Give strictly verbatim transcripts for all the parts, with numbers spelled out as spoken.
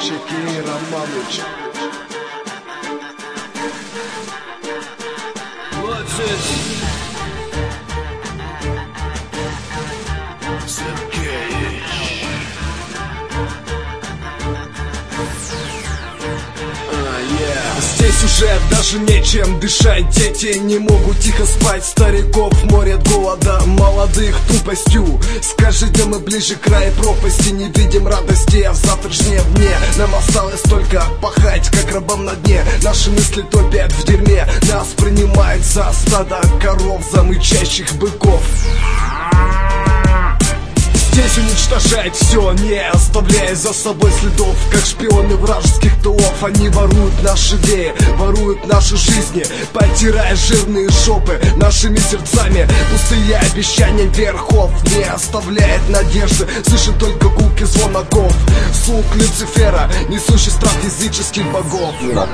Чеки Романыч. Здесь уже даже нечем дышать. Дети не могут тихо спать. Стариков морят голода, молодых тупостью. С каждым днем мы ближе к краю пропасти. Не видим радости, а в завтрашнем дне нам осталось только пахать, как рабам на дне. Наши мысли топят в дерьме. Нас принимают за стадо коров, за мычащих быков. Здесь уничтожает все, не оставляя за собой следов. Как шпионы вражеских тылов, они воруют наши идеи, воруют наши жизни, потирая жирные жопы нашими сердцами. Пустые обещания верхов не оставляет надежды. Слышим только гулки звонков, слух Люцифера, несущий страх языческих богов.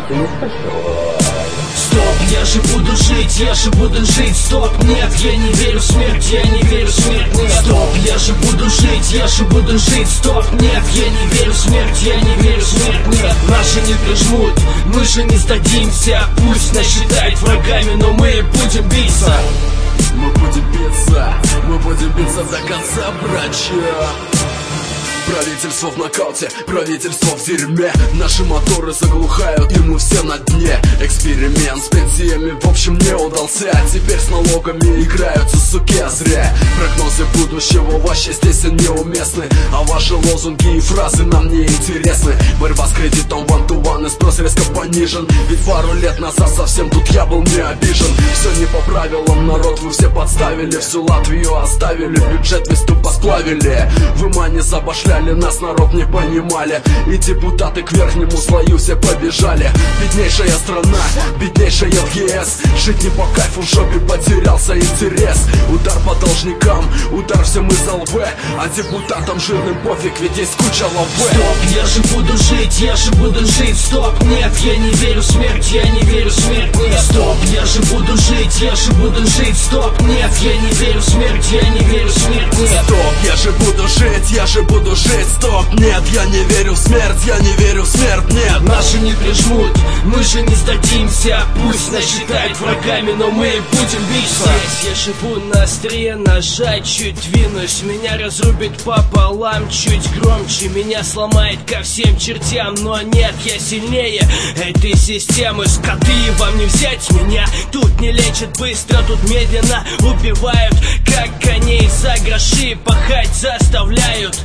Стоп, я же буду жить, я же буду жить. Стоп, нет, я не верю в смерть, я не верю в смерть, нет. Стоп, я же буду жить, я же буду жить. Стоп, нет, я не верю в смерть, я не верю в смерть, нет. Наши не прижмут, мы же не сдадимся. Пусть нас считают врагами, но мы будем биться. Мы будем биться, мы будем биться до конца, братья. Правительство в нокауте, правительство в дерьме. Наши моторы заглухают, и мы все на дне. Эксперимент с пенсиями в общем не удался. А теперь с налогами играются, суки, а зря. Прогнозы будущего вообще здесь неуместны. А ваши лозунги и фразы нам не интересны. Борьба с кредитом one-to-one, и спрос резко понижен. Ведь пару лет назад совсем тут я был не обижен. Все не по правилам, народ вы все подставили. Всю Латвию оставили, бюджет весь тупо сплавили. Вы мани забашляли, нас народ не понимали. И депутаты к верхнему слою все побежали. Беднейшая страна, беднейшая в ЕС. Жить не по кайфу, в жопе потерялся интерес. Удар по должникам, удар всем из ЛВ. А депутатам жирным пофиг, ведь есть куча лавы. Стоп, я же буду жить, я же буду жить. Стоп, нет, я не верю в смерть, я не верю в смерть, нет. Стоп, я же буду жить, я же буду жить. Стоп, нет, я не верю в смерть, я не верю в смерть, нет. Стоп, я же буду жить, я же буду жить. Стоп, нет, я не верю в смерть, я не верю в смерть, нет. Наши не прижмут, мы же не сдадимся. Пусть нас считают врагами, но мы будем биться. Здесь я живу на острие ножа, чуть двинусь, меня разрубит пополам. Чуть громче, меня сломает ко всем чертям. Но нет, я сильнее этой системы. Скоты, вам не взять меня. Тут не лечат быстро, тут медленно убивают. Как коней за гроши пахать заставляют.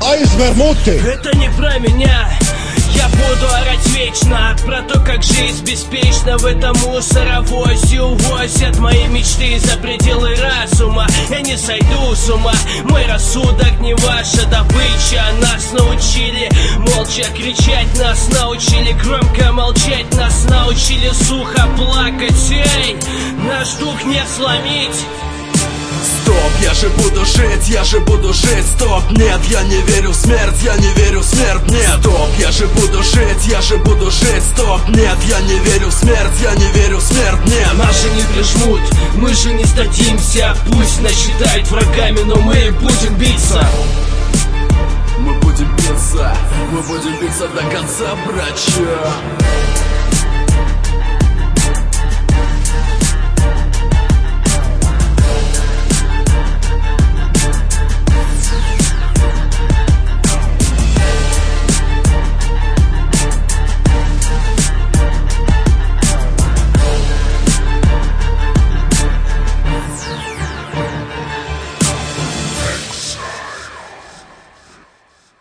Это не про меня. Я буду орать вечно про то, как жизнь беспечна. В этом мусоровозе увозят мои мечты за пределы разума. Я не сойду с ума, мой рассудок не ваша добыча. Нас научили молча кричать, нас научили громко молчать, нас научили сухо плакать. Эй, наш дух не сломить. Стоп, я же буду жить, я же буду жить. Стоп, нет, я не верю в смерть, я не верю в смерть, нет. Стоп, я же буду жить, я же буду жить. Стоп, нет, я не верю в смерть, я не верю в смерть, нет. Наши не прижмут, мы же не сдадимся. Пусть нас считают врагами, но мы будем биться. Мы будем биться, мы будем биться до конца, братья.